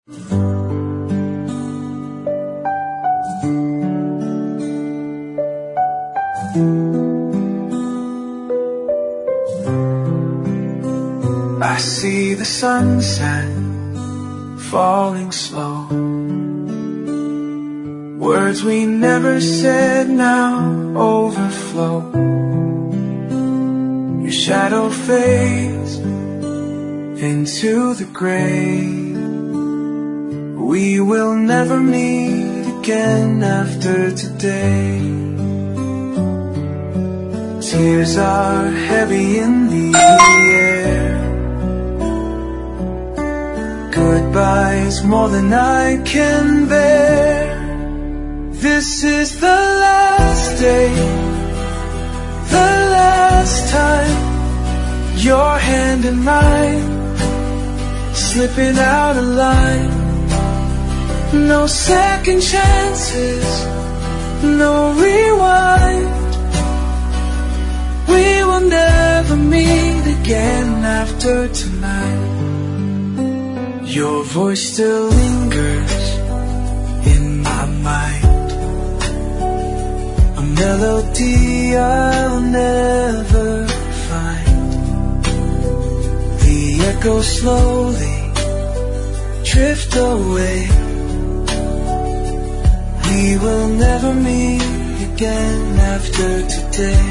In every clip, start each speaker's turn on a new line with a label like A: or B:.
A: I see the sunset falling slow. Words we never said now overflow. Your shadow fades into the gray. We will never meet again after today. Tears are heavy in the air. Goodbye's more than I can bear. This is the last day, the last time. Your hand in mine, slipping out of line. No second chances, no rewind. We will never meet again after tonight. Your voice still lingers in my mind, a melody I'll never find. The echo slowly drift away. We will never meet again after today.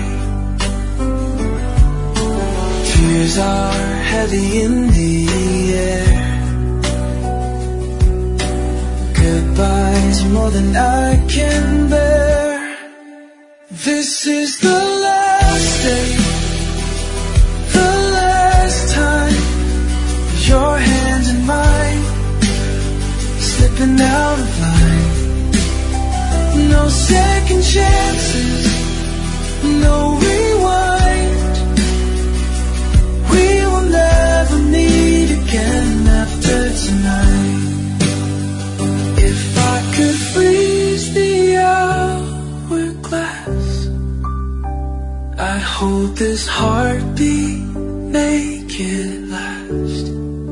A: Tears are heavy in the air. Goodbye's more than I can bear. This is the last day, the last time. Your hand in mine, slipping out of line. No second chances, no rewind. We will never meet again after tonight. If I could freeze the hourglass, I hold this heartbeat, make it last.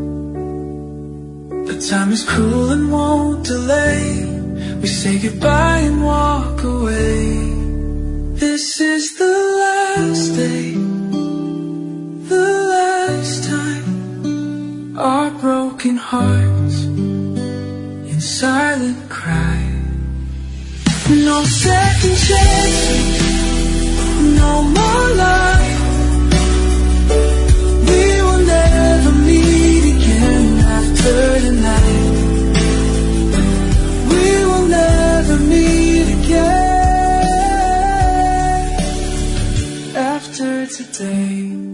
A: But time is cruel and won't delay. We say goodbye and walk away. This is the last day, the last time. Our broken hearts in silent cry. No second chances, no more life. We will never meet again after tonight. We will never meet again after today.